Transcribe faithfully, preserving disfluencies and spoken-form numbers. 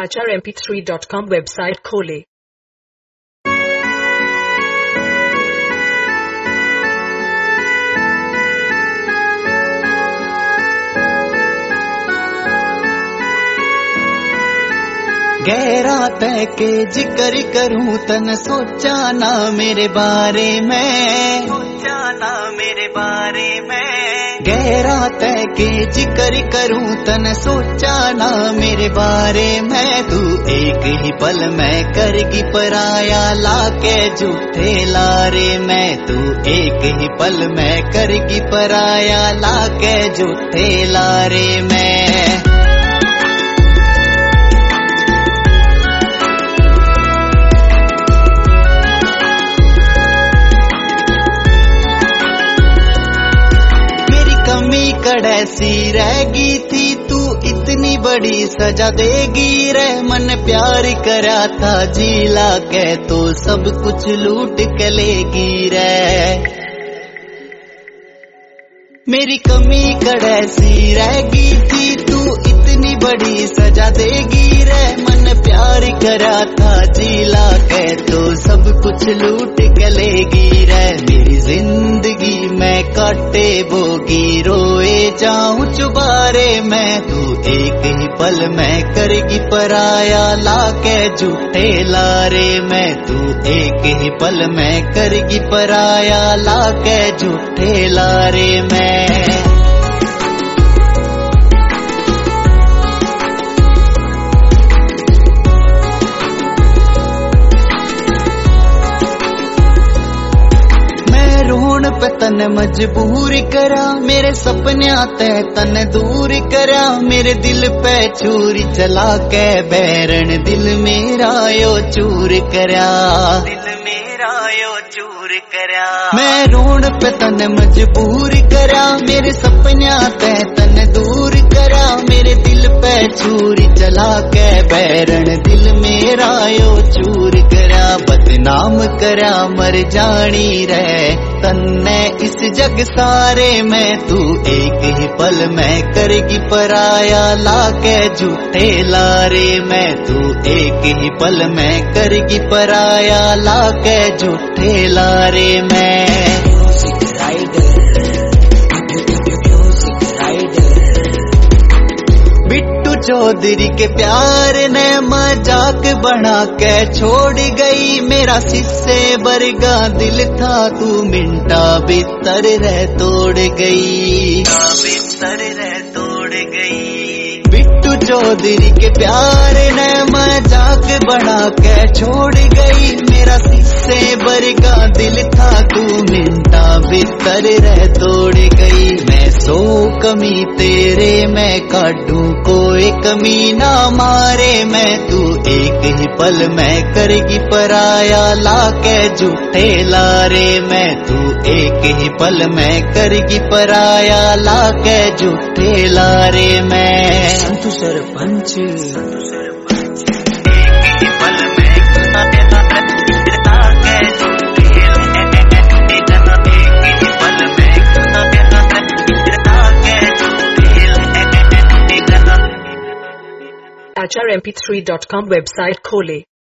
H R M P three dot com website खोलें। गहरा तय के जिक्र करूं तन सोचा ना मेरे बारे में, सोचा ना मेरे बारे में। गहरा तय के जिक्र करूं तन सोचा ना मेरे बारे में। तू एक ही पल में करगी पराया लाके झूठे लारे में। तू एक ही पल में करगी पराया लाके झूठे लारे में। कड़ैसी रहेगी थी तू इतनी बड़ी सजा देगी रे। मन प्यार करा था जीला के तो सब कुछ लूट के लेगी रे। मेरी कमी कड़ैसी रहेगी थी तू इतनी बड़ी सजा देगी रे। मन प्यार करा था जीला के तो सब कुछ लूट के लेगी रे। मेरी जिंदगी में काटे बोगी रोए जाऊं चुबारे में। तू एक ही पल में करेगी पराया लाके झूठे लारे में। तू एक ही पल में करेगी पराया लाके झूठे लारे में। पे तन मजबूर करा मेरे सपने ते तन दूर करा। मेरे दिल पे छुरी चला के बैरन दिल मेरा यो चूर करा। दिल मेरा यो चूर करा। मैं रोण पे तन मजबूर करा मेरे सपने ते तन दूर करा। मेरे दिल पे छुरी चला के बैरन दिल मेरा यो चूर करा। बदनाम करा मर जानी रे तन्ने इस जग सारे में। तू एक ही पल में करेगी पराया लाके झूठे लारे में। तू एक ही पल में करेगी पराया लाके झूठे लारे में। बिट्टू चौधरी के प्यार ने मजाक बना के छोड़ गई। मेरा सिस्से बरगा दिल था तू मिंटा भीतर रह तोड़ गई। भीतर रह तोड़ गई। बिट्टू चौधरी के प्यार ने मजाक बना के छोड़ गई। मेरा सिस्से बरगा दिल था तू मिंटा भीतर रह तोड़ गई। मैं सो कमी तेरे में काटूं कोई कमी ना मारे मैं। तू एक ही पल में करेगी पराया लाके झूठे लारे में। तू एक ही पल में करेगी पराया लाके झूठे लारे में। संतू सरपंच H R M P three dot com website खोलें।